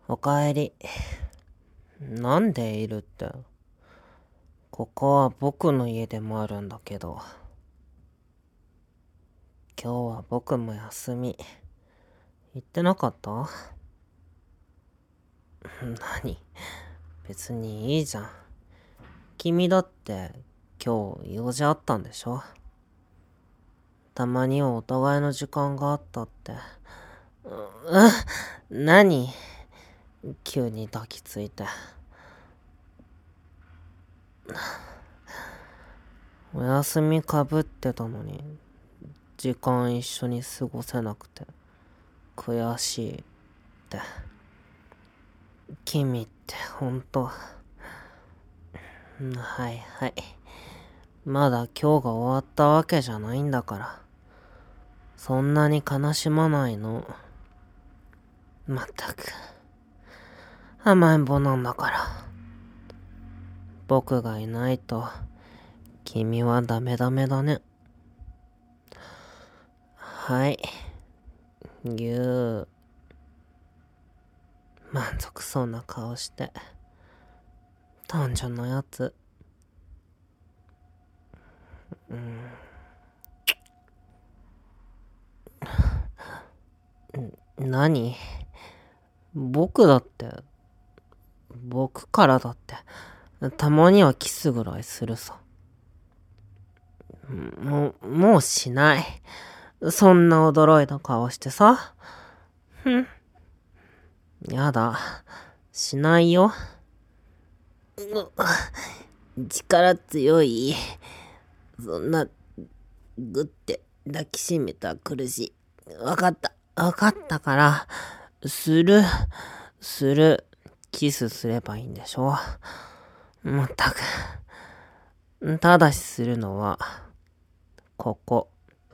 おかえり。なんでいるって。ここは僕の家でもあるんだけど。今日は僕も休み。行ってなかった？何？別にいいじゃん。君だって今日用事あったんでしょ？たまにはお互いの時間があったって。何？急に抱きついて。お休みかぶってたのに、時間一緒に過ごせなくて、悔しいって。君ってほんと。はいはい。まだ今日が終わったわけじゃないんだから。そんなに悲しまないの。まったく。甘えん坊なんだから。僕がいないと、君はダメダメだね。はい。ぎゅー。満足そうな顔して。単純なやつ。何？僕だって、僕からだって、たまにはキスぐらいするさ。もうしない。そんな驚いた顔してさ。やだ。しないよ。力強い。そんな、ぐって抱きしめたら苦しい。わかった。わかったから、する。キスすればいいんでしょ。まったく。ただしするのは、ここ。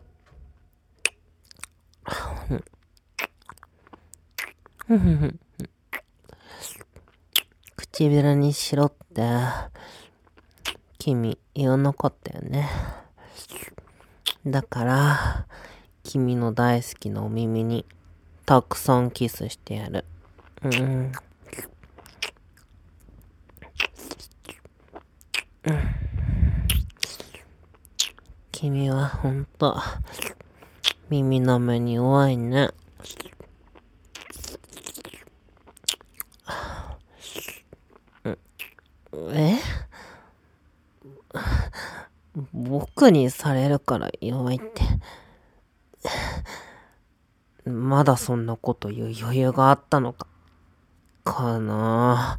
唇にしろって、君言わなかったよね。だから、君の大好きなお耳に、たくさんキスしてやる。君はほんと、耳の目に弱いね。え？僕にされるから弱いって。まだそんなこと言う余裕があったのか。かな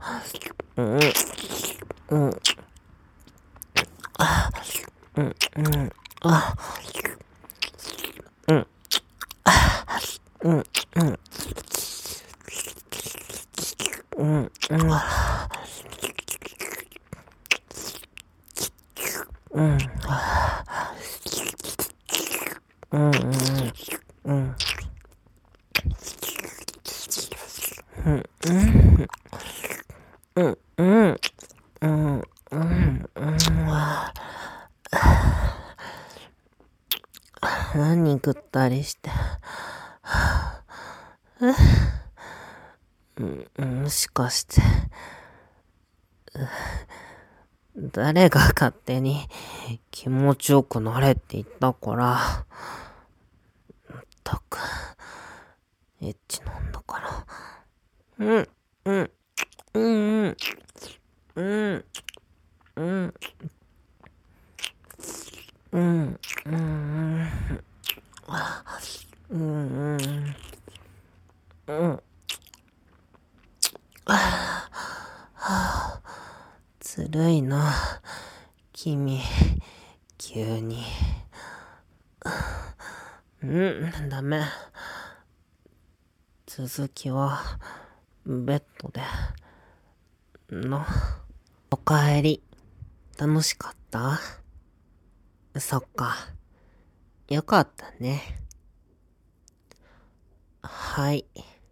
何ぐったりして。もしかして、誰が勝手に気持ちよくなれって言ったから。ったく、エッチなんだから。ずるいな、君、急に。ダメ。続きは、ベッドで。おかえり。楽しかった？そっか。よかったね。はい。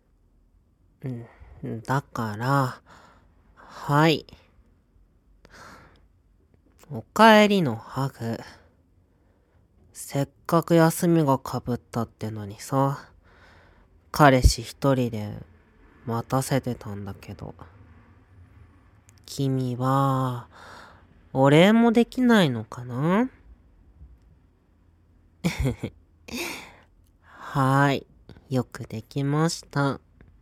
だから、はい。おかえりのハグ。せっかく休みがかぶったってのにさ、彼氏一人で待たせてたんだけど。君は、お礼もできないのかな？はーい。よくできました。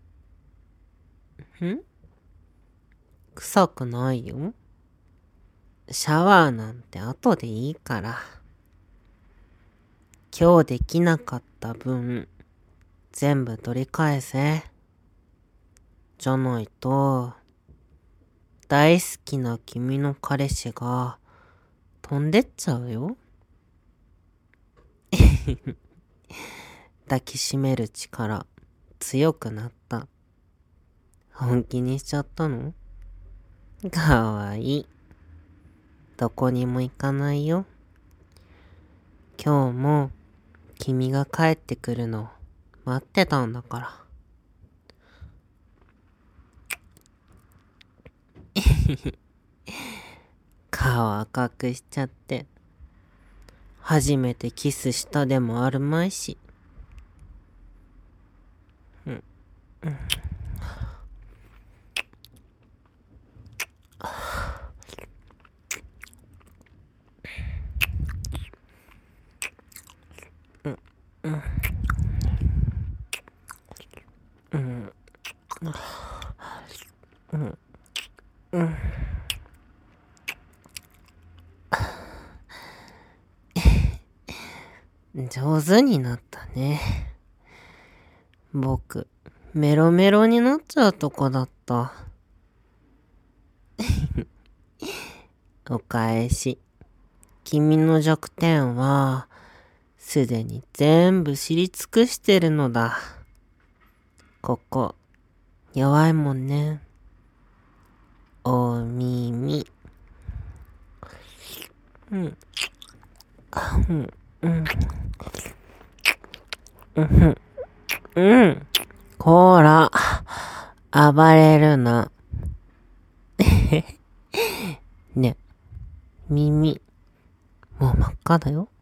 臭くないよ。シャワーなんて後でいいから。今日できなかった分、全部取り返せ。じゃないと、大好きな君の彼氏が飛んでっちゃうよ。抱きしめる力強くなった。本気にしちゃったの？かわいい。どこにも行かないよ。今日も君が帰ってくるの待ってたんだから。顔赤くしちゃって。初めてキスしたでもあるまいし。上手になったね。僕、メロメロになっちゃうとこだった。お返し。君の弱点は、すでに全部知り尽くしてるのだ。ここ、弱いもんね。お耳。こーら、暴れるな。ね、耳、もう真っ赤だよ。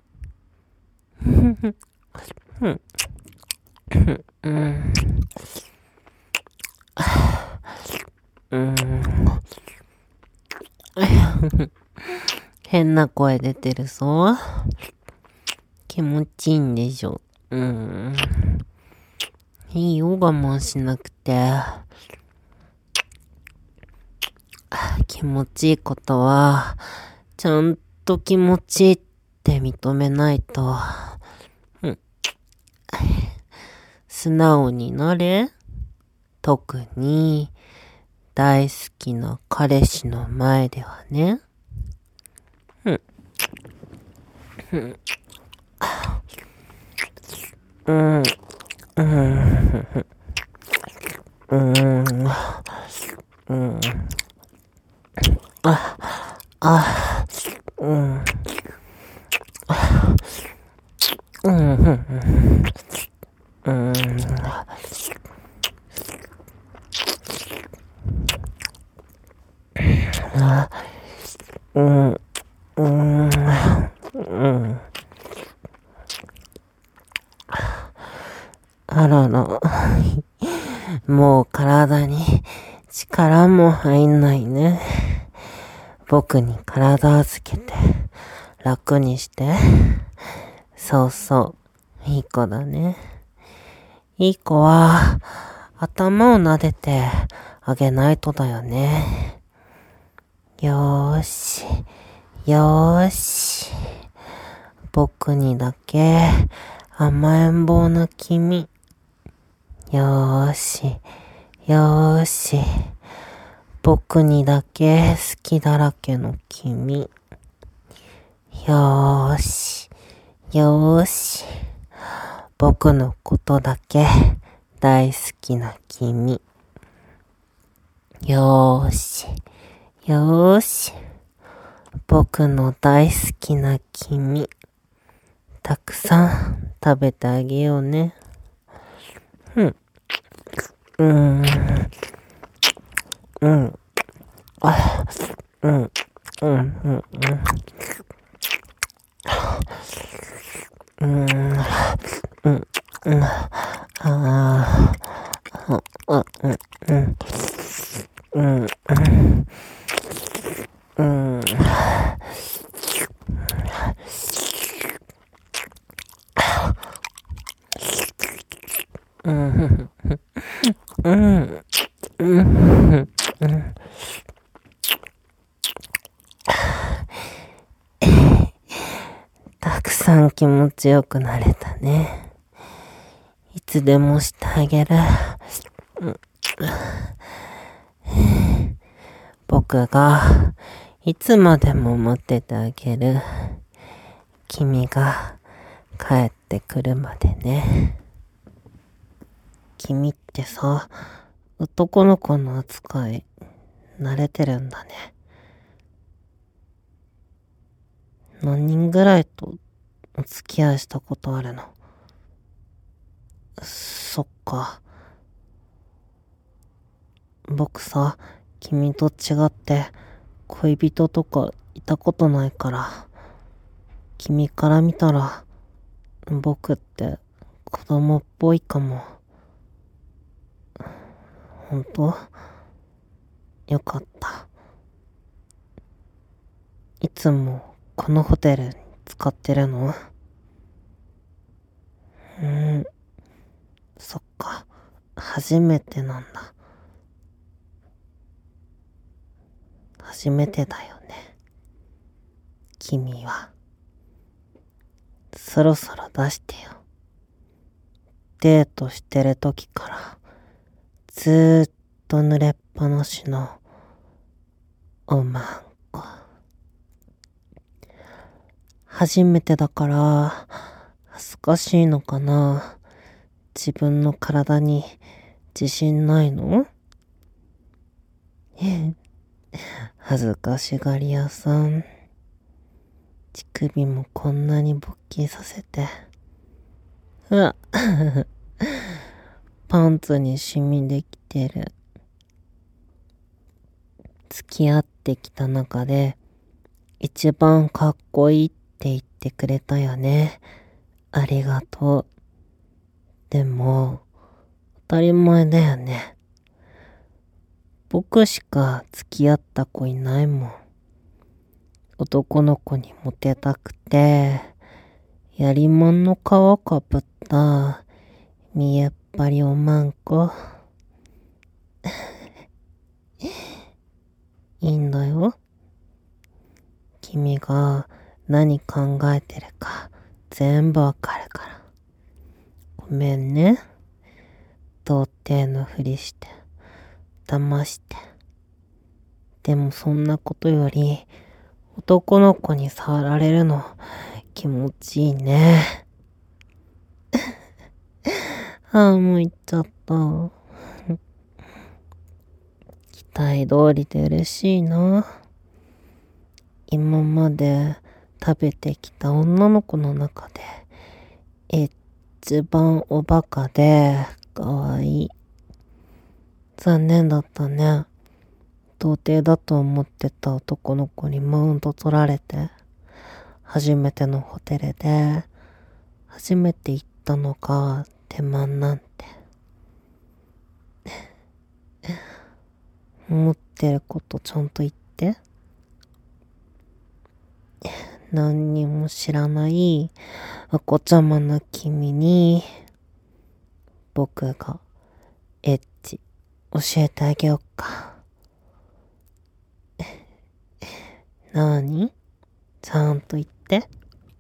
変な声出てるぞ。気持ちいいんでしょ。いいよ、我慢しなくて。気持ちいいことは、ちゃんと気持ちいいって認めないと。素直になれ。特に、大好きな彼氏の前ではね。あらら、もう体に力も入んないね。僕に体預けて楽にして。そうそう、いい子だね。いい子は頭を撫でてあげないとだよね。よーし、よーし。僕にだけ甘えん坊な君。よーし、よーし。僕にだけ好きだらけの君。よーし、よーし。僕のことだけ大好きな君。よーし、よーし。僕の大好きな君。たくさん食べてあげようね。 うん。うん。うん。うん。うん。たくさん気持ちよくなれたね。いつでもしてあげる。僕がいつまでも待っててあげる。君が帰ってくるまでね。君ってさ、男の子の扱い慣れてるんだね。何人ぐらいとお付き合いしたことあるの？そっか。僕さ、君と違って恋人とかいたことないから、君から見たら僕って子供っぽいかも。ほんと？よかった。いつもこのホテル使ってるの？そっか。初めてなんだ。初めてだよね。君は。そろそろ出してよ。デートしてる時からずーっと濡れっぱなしのおまんこ。初めてだから恥ずかしいのかな。自分の体に自信ないの？恥ずかしがり屋さん。乳首もこんなに勃起させて。うわ、パンツにシミできてる。付き合ってきた中で一番かっこいいって言ってくれたよね。ありがとう。でも、当たり前だよね。僕しか付き合った子いないもん。男の子にモテたくて、やりもんの皮かぶった見えっ張りおまんこ。いいんだよ。君が何考えてるか全部わかるから。ごめんね。童貞のふりして、騙して。でもそんなことより、男の子に触られるの気持ちいいね。もう行っちゃった。期待通りで嬉しいな。今まで食べてきた女の子の中で、一番おバカで可愛い。残念だったね。童貞だと思ってた男の子にマウント取られて、初めてのホテルで、初めて行ったのが手満なんて。思ってることちゃんと言って。何にも知らないお子ちゃまな君に、僕がエッチ教えてあげよっか。なに？ちゃんと言って。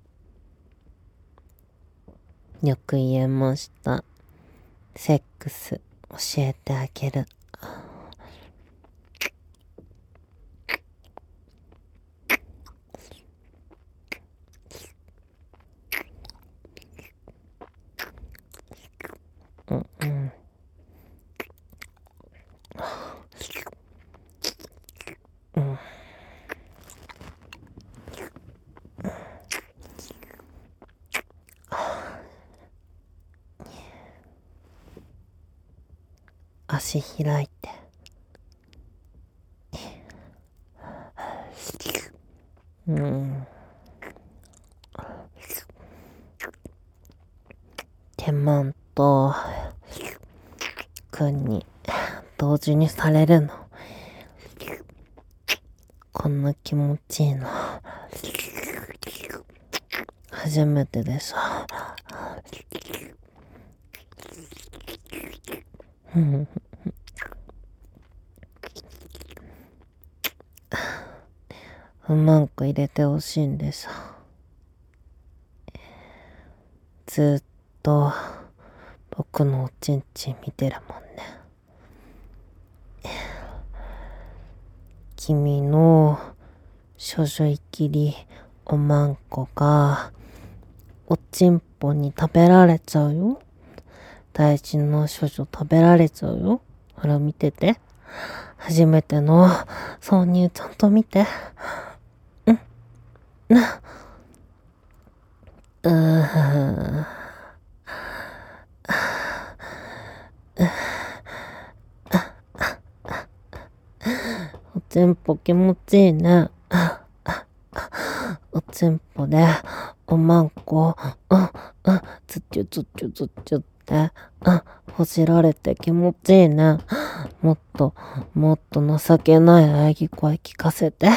よく言えました。セックス教えてあげる。足開いて。手満とくんに同時にされるの。こんな気持ちいいの。初めてでしょ。うまく入れてほしいんでしょ。ずっと僕のおちんちん見てるもんね。君の処女いきりおまんこがおちんぽに食べられちゃうよ。大事な処女食べられちゃうよ。ほら見てて。初めての挿入ちゃんと見て。おちんぽ気持ちいいね。おちんぽでおまんこ、つっちゅつっちゅつっちゅって、ほじられて気持ちいいね。もっと情けない喘ぎ声聞かせて。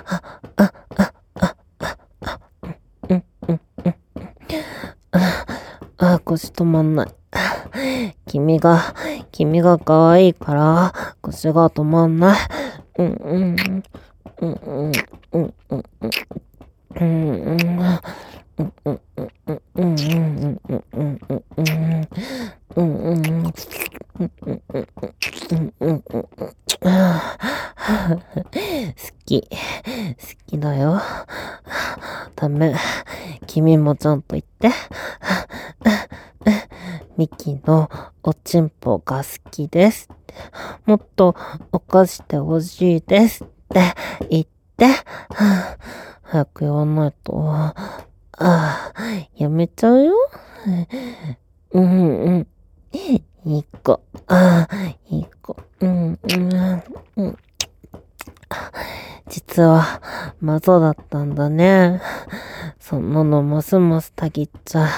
腰止まんない。君が可愛いから腰が止まんない。好きだよ。ダメ。君もちゃんと言って。ミキのおちんぽが好きです。もっと犯してほしいですって言って。早く言わないと。やめちゃうよ。いい子。いい子。実は、マゾだったんだね。そんなのますますたぎっちゃう。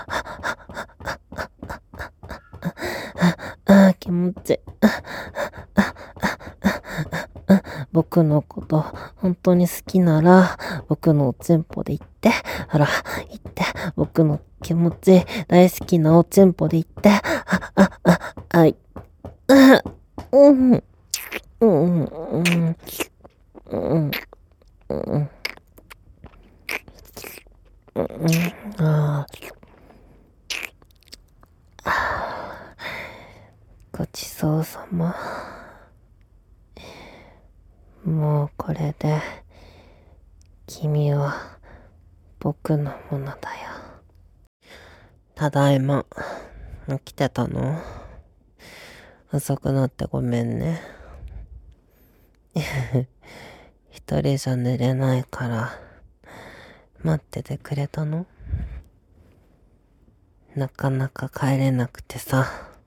気持ちいい。僕のこと本当に好きなら僕のおちんぽで言って。ほら言って。僕の気持ち大好きなおちんぽで言って。はい。ごちそうさま。もうこれで君は僕のものだよ。ただいま。起きてたの？遅くなってごめんね。一人じゃ寝れないから待っててくれたの？なかなか帰れなくてさ。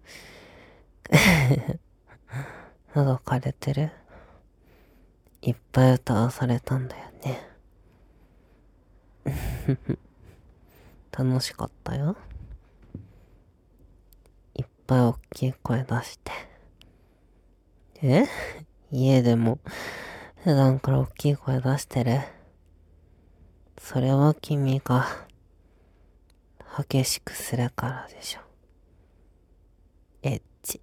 喉枯れてる？いっぱい歌わされたんだよね。楽しかったよ。いっぱい大きい声出して。家でも普段から大きい声出してる？それは君が激しくするからでしょ。エッチ。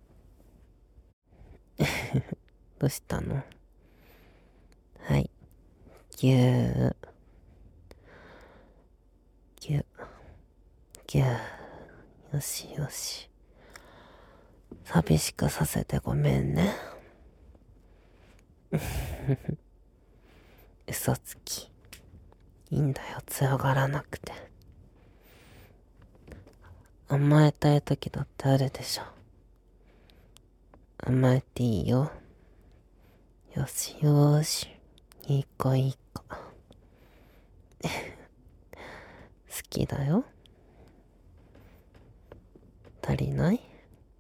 どうしたの？はい。ぎゅー。ぎゅ。ぎゅー。よしよし。寂しくさせてごめんね。嘘つき。いいんだよ、強がらなくて。甘えたい時だってあるでしょ。甘えていいよ。よしよーし。いい子いい子。好きだよ。足りない？好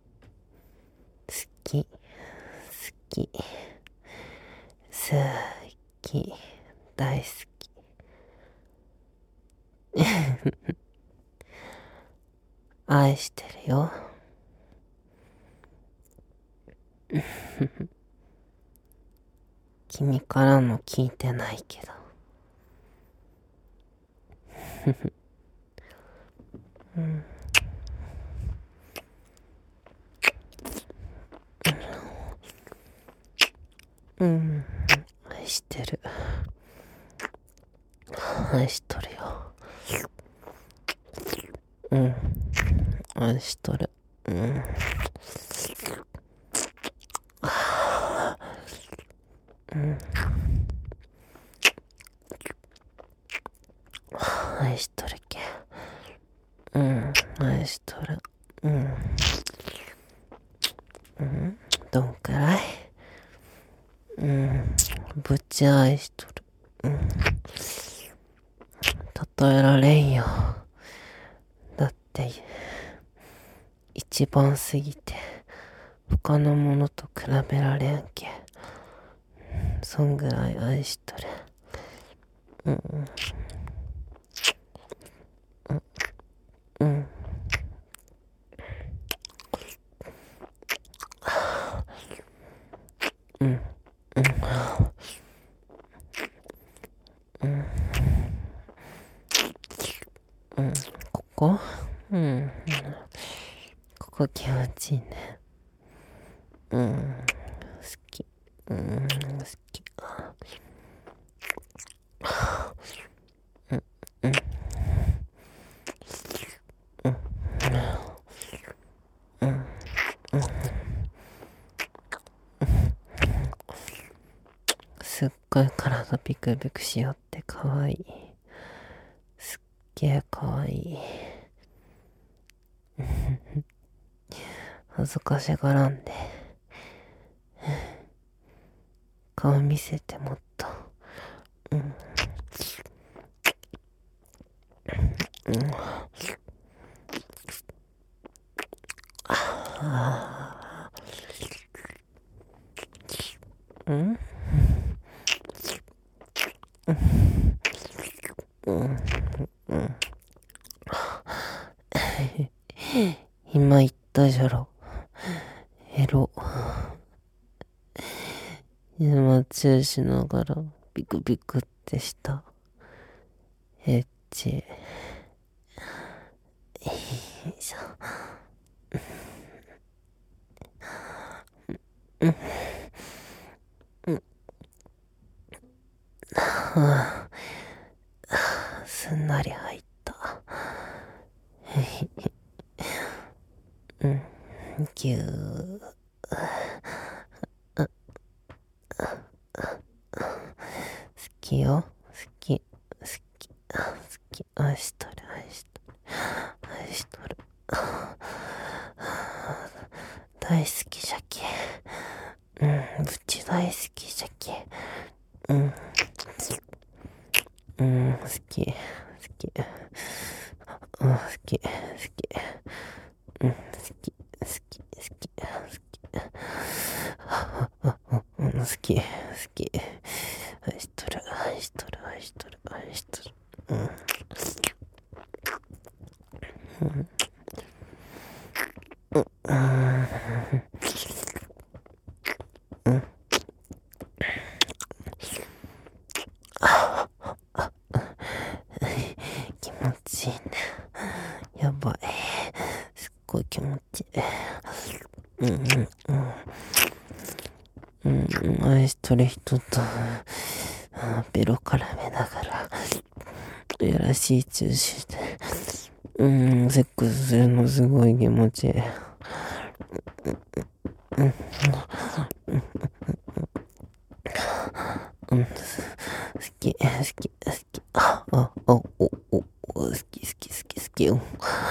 き。好き。好き。大好き。愛してるよ。 君からも聞いてないけど。愛してる。愛しとるよ。愛しとる。愛しとるけ。愛しとる。どんくらい？ぶっちゃ愛しとる。例えられんよ。だって、一番すぎて、他のものと比べられんけ。そんぐらい愛しとる。ここ？ここ気持ちいいね。好き。好き。すっごい体ビクビクしよってかわいい。すっげえかわいい。恥ずかしがらんで。顔見せてもっと。今言ったじゃろ。エロ。今チューしながらビクビクってした。エッチ。よいしょ。すんなり入った。ぎゅー。好きよ。好き。好き。好き。愛しとる。愛しとる。愛しとる。大好きじゃけ。ぶち大好きじゃけ。好き。好き。好き。好き。好き。好き。好き。好き。愛しとる。愛しとる。愛しとる。愛しとる。気持ちいいね。やばい。すっごい気持ちいい。愛しとる人とベロ絡めながらやらしいチューしてセックスするのすごい気持ちいい。好き。好き。好き。好き。好き。好き。好きよ。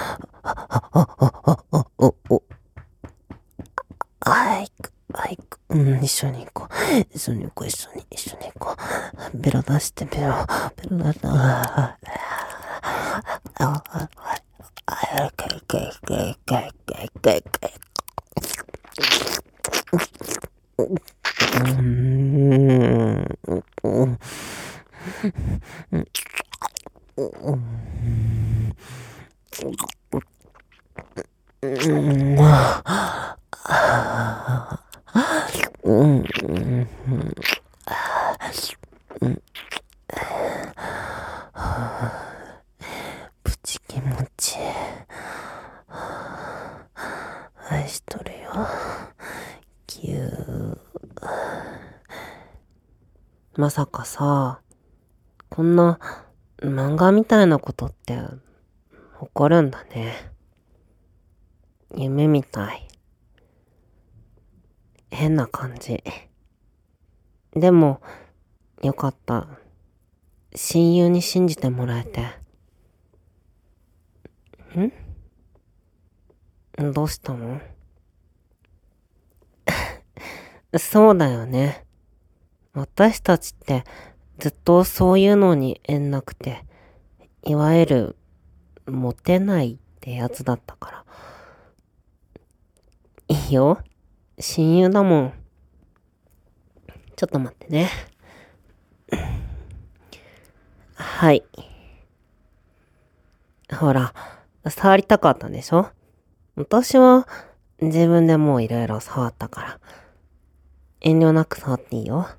一緒に行こう。一緒に行こう。一緒に行こう。ベロ出して、ベロ出して。 プチ気持ちいい。愛しとるよ。ぎゅー。まさかさ、こんな漫画みたいなことって起こるんだね。夢みたい。変な感じ。でも、よかった。親友に信じてもらえて。どうしたの？そうだよね。私たちってずっとそういうのに縁なくて、いわゆるモテないってやつだったから。いいよ。親友だもん。ちょっと待ってね。はい。ほら、触りたかったんでしょ？私は自分でもういろいろ触ったから。遠慮なく触っていいよ。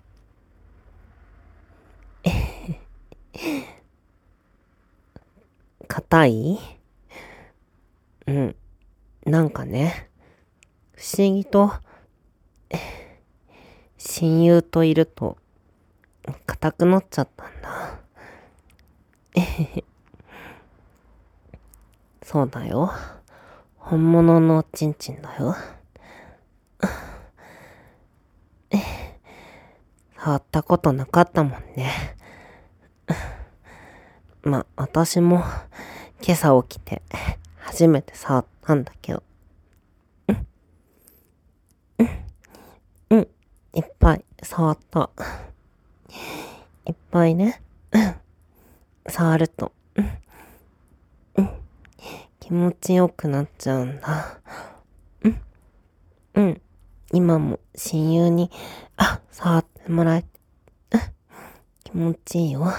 硬い？うん。なんかね、不思議と、親友といると、硬くなっちゃったんだ。そうだよ。本物のおちんちんだよ。触ったことなかったもんね。私も今朝起きて初めて触ったんだけど。いっぱい触った。いっぱいね。触ると、気持ちよくなっちゃうんだ。今も親友に、触ってもらえて、気持ちいいよ。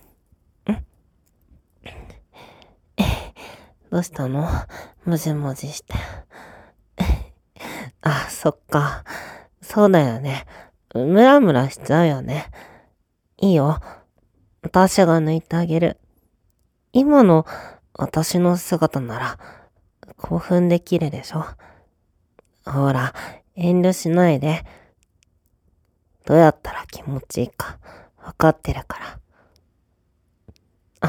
どうしたの？もじもじして。そっか。そうだよね。ムラムラしちゃうよね。いいよ。私が抜いてあげる。今の私の姿なら興奮できるでしょ。ほら、遠慮しないで。どうやったら気持ちいいか分かってるから。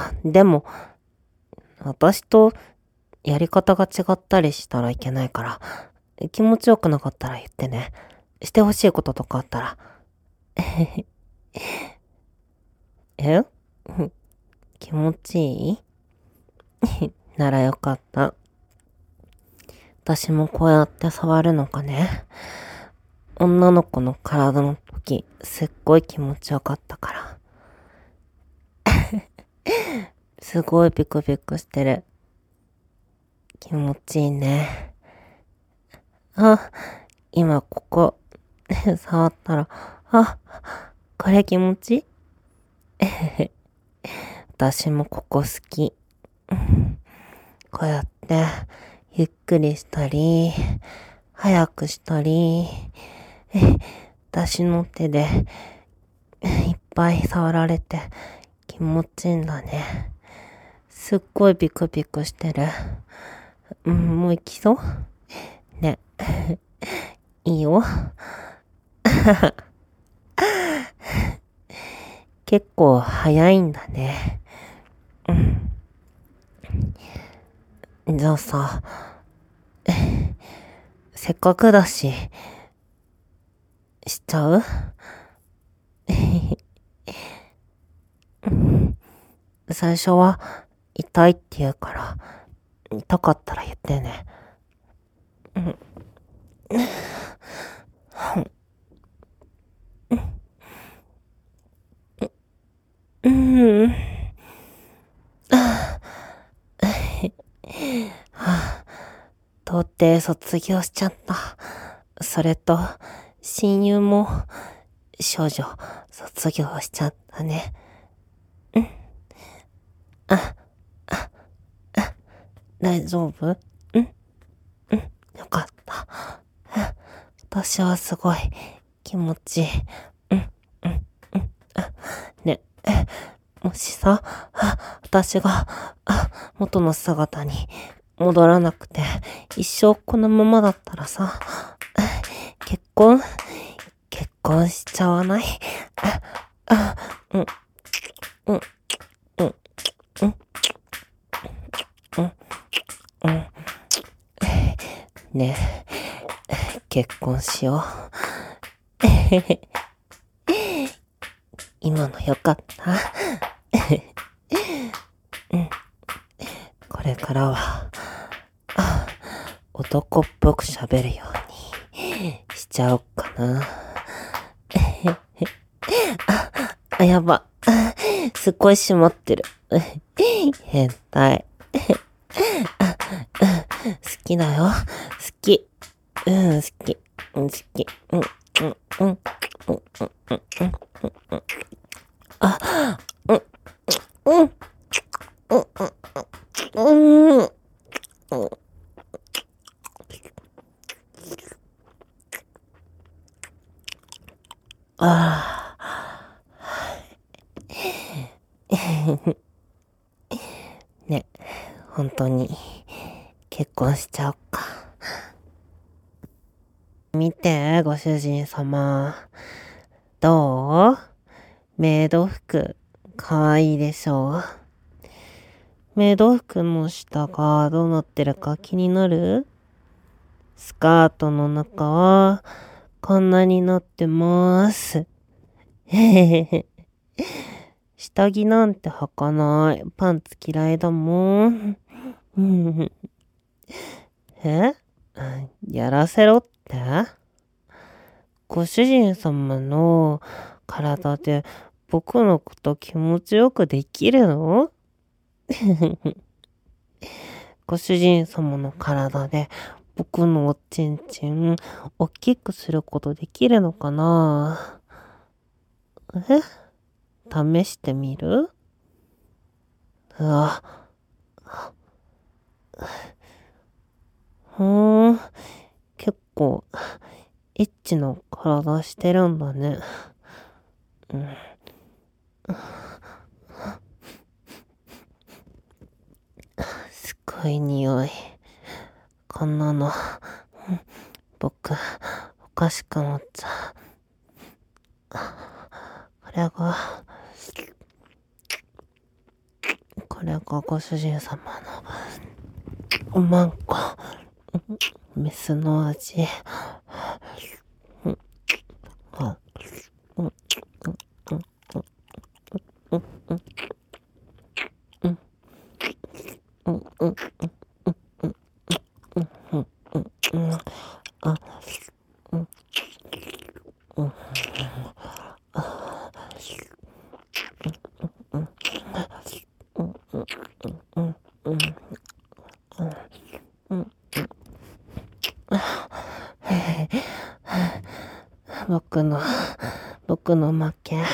でも、私とやり方が違ったりしたらいけないから、気持ちよくなかったら言ってね。してほしいこととかあったら。え気持ちいいならよかった。私もこうやって触るのかね。女の子の体の時、すっごい気持ちよかったから。すごいビクビクしてる。気持ちいいね。今ここ、触ったら、これ気持ちいい私もここ好き。こうやって、ゆっくりしたり、早くしたり、私の手で、いっぱい触られて気持ちいいんだね。すっごいビクビクしてる。もう行きそうね。いいよ。結構早いんだね。じゃあさ、せっかくだし、しちゃう？最初は痛いって言うから、痛かったら言ってね。童貞卒業しちゃった。それと、親友も少女卒業しちゃったね。大丈夫？よかった。私はすごい気持ちいい。ね、もしさ、私が元の姿に戻らなくて一生このままだったらさ、結婚しちゃわない？ねえ、結婚しよう。今のよかった？これからは男っぽく喋るようにしちゃおうかな。やば。すっごい閉まってる。変態。好きだよ。好き。好き。好き。ね、本当に結婚しちゃおうか。見て、ご主人様。どう？メイド服、かわいいでしょ？メイド服の下がどうなってるか気になる？スカートの中はこんなになってます。下着なんて履かない。パンツ嫌いだもん。え？やらせろって？ご主人様の体で僕のこと気持ちよくできるの？ご主人様の体で僕のおちんちん大きくすることできるのかな？試してみる？結構エッチな体してるんだね。すごい匂い。こんなの、僕、おかしくなっちゃう。これがご主人様のおまんこ、メスの味。僕の負け。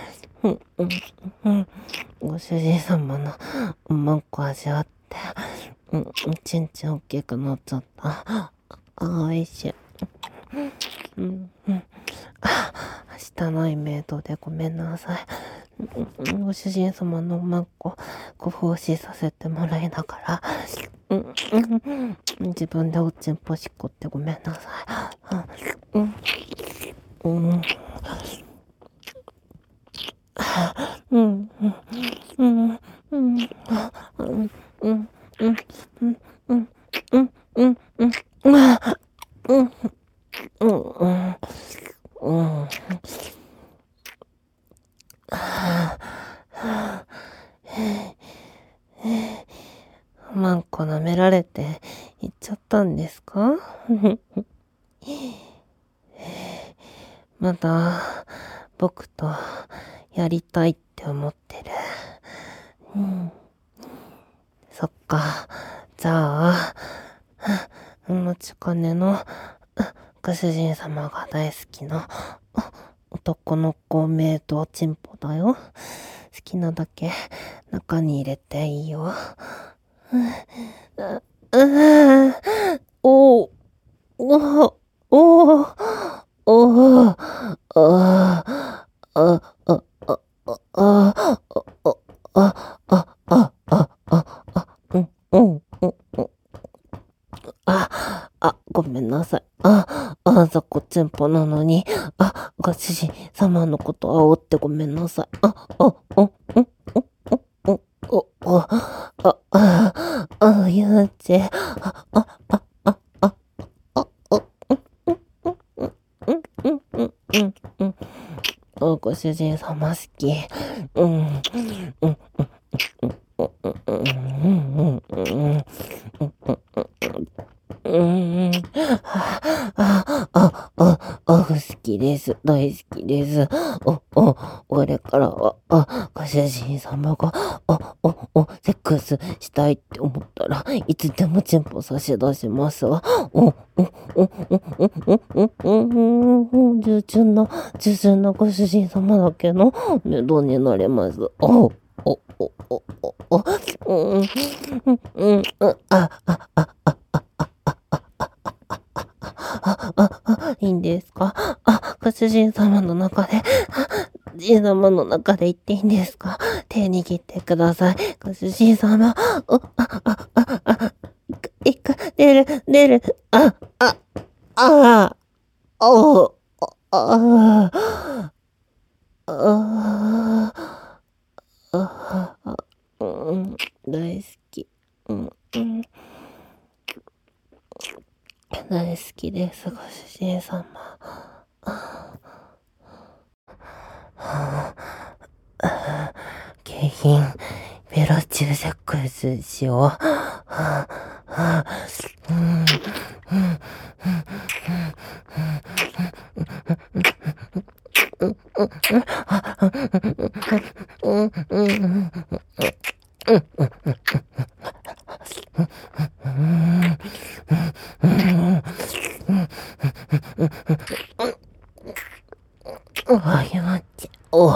ご主人様のおまんこ味わって、ちんちん大きくなっちゃった。おいしい。汚いメイドでごめんなさい。ご主人様のおまんこご奉仕させてもらいながら、自分でおちんぽしっこってごめんなさい。マンコ舐められて行っちゃったんですか？まだ僕とやりたいって思ってる。そっか。じゃあ、お待ちかねのご主人様が大好きな男の子メイドチンポだよ。好きなだけ中に入れていいよ。おー、おー、おー、 おー、ああ、あ、あ、あ、あ、あ、うん、うん、うん、うん。ごめんなさい。雑魚チンポなのに、ご主人様のこと煽ってごめんなさい。ゆうち、ご主人様好き。うん、うん、うん。好きです。大好きです。これからは、ご主人様が、セックスしたいって思ったらいつでもチンポ差し出しますわ。従順なご主人様だけの面倒になれます。うん、うん、いいんですか？ご主人様の中で、ご主人様の中で言っていいんですか？手握ってください。ご主人様。出る。あ、お、あ、あ、うん、大好き。うん、大好きです、ご主人様。景品、ベロチューセックスしよう。気持ち、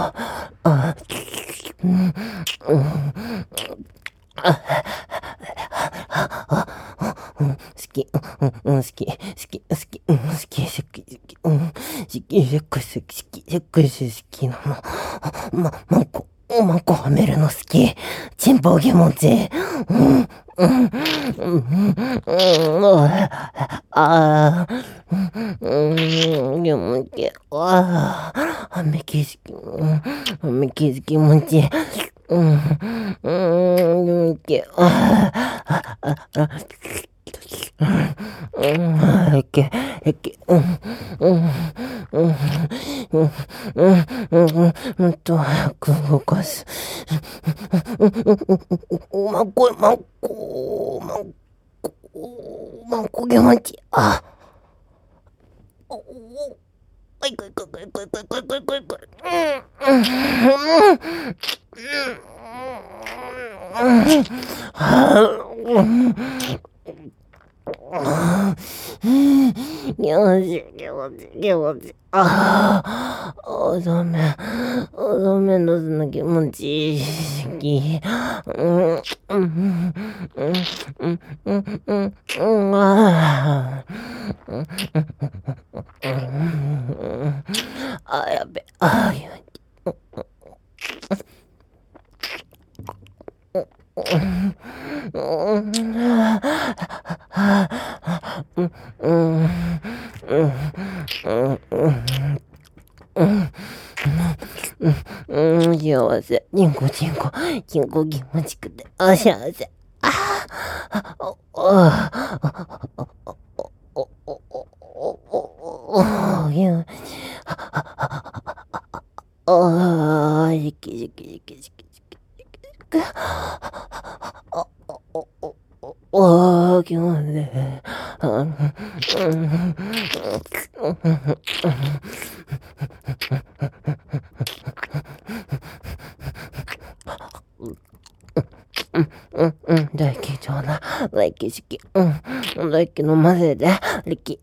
好き、好き、好き、好き、好き、好き、好き、好き、セックス、好き、セックス好きなの。マンコはめるの好き。チンポ気持ちいい。気持ちいい。メキシキ、メキシキ気持ちいい。気持ちいい。もっと早く動かす。マンコ、気持ちいい。気持ち。ダメのすの気持ちいいしき。やべ。幸せ。チンコ気持ちくて。幸せ。じきじきじきじきじき。気持ちいい。大気上な、大気式。大気の混ぜで、力。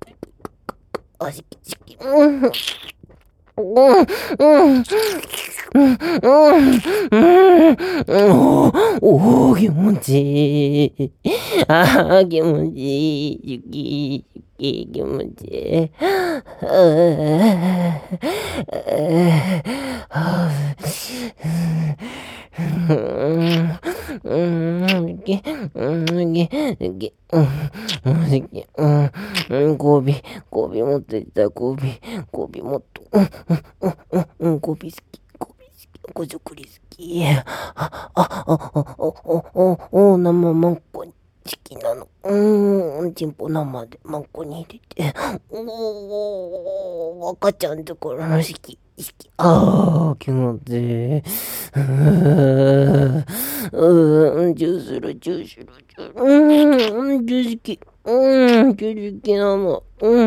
しきしき。 おー、気持ちいい。あー、気持ちいい。気持ちいい。ゴビ持ってきた、ゴビもっと。ゴビ好き。こじょくり好き。生マンコ好きなの。チンポ生でマンコに入れて。赤ちゃんところの好き。気持ちいい。チューする。チュー好き。チュー好きなの。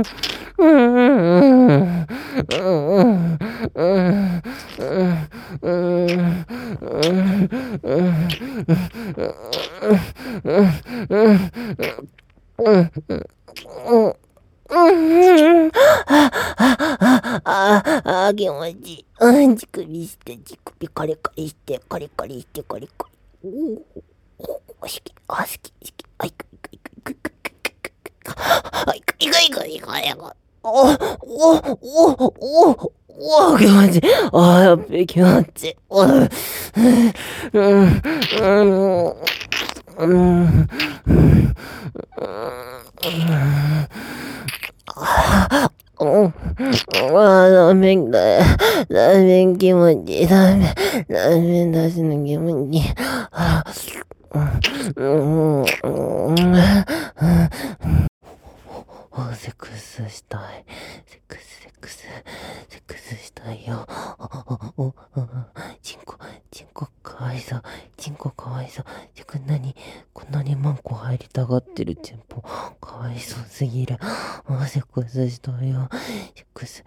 気持ちいい。乳首して、乳首カリカリして、カリカリ。好き。はい、気持ちいい。やっべ、気持ちいい。ラーメンだよ。ラーメン気持ちいい。ラーメン出しの気持ちいい。セックスしたい。セックスしたいよ。チンコかわいそう。こんなにマンコ入りたがってるチンポ。かわいそうすぎる。セックスしたいよ。セックス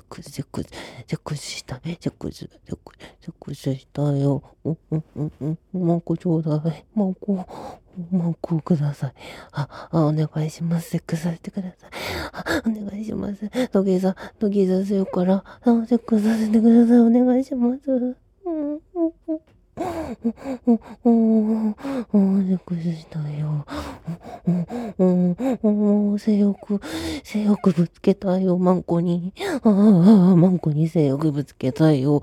したい。セックスしたいよ。マンコちょうだい。マンコください。お願いします。セックスさせてください。お願いします。土下座するから、セックスさせてください。お願いします。セックスしたよ。性欲ぶつけたよ、マンコに。マンコに性欲ぶつけたよ。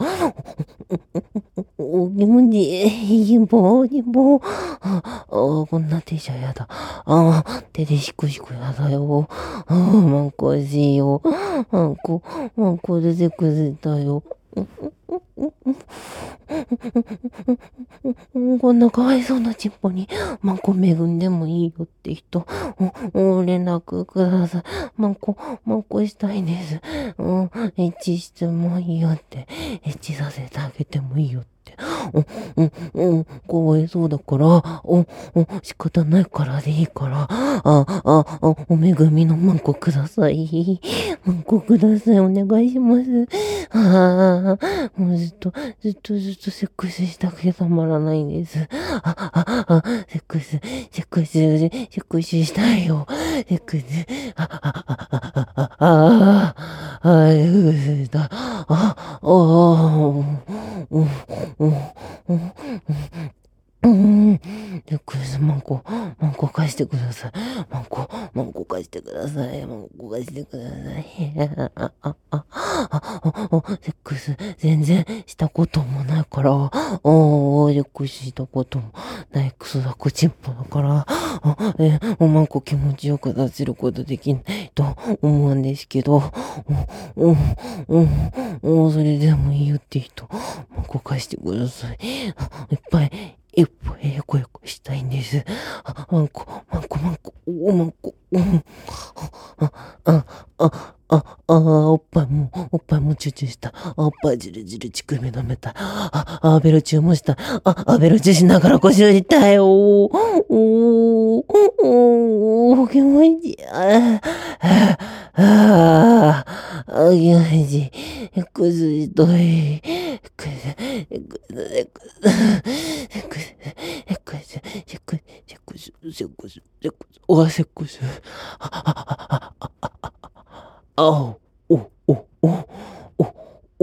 気持ちいい。こんな手じゃやだ。手でシクシクやだよ。マンコ欲しいよ。マンコでセックスしたよ。こんなかわいそうなチンポにマンコ恵んでもいいよって人、連絡ください。マンコしたいです。エッチしてもいいよって。エッチさせてあげてもいいよって。かわいそうだから、仕方ないからでいいから、お恵みのマンコください。マンコください。お願いします。もうずっとセックスしたくてたまらないんです。セックスしたいよ。セックス、セックスだ。セックス、マンコ貸してください。マンコ貸してください。セックス全然したこともないから、セックスしたこともないクソだこチンポだから、マンコ気持ちよく出せることできないと思うんですけど、それでもいいよって人、マンコ貸してください。いっぱいエコしたいんです。マンコ。おっぱいもチュチュした。おっぱいじる乳首舐めた。ベロチューもした。ベロチューしながら腰を打ったよ。気持ちいい。気持ちいい。くずしとい。セックス。あお、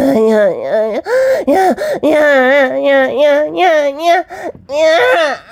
やいやいやいやいやいやいやいやいやいやいや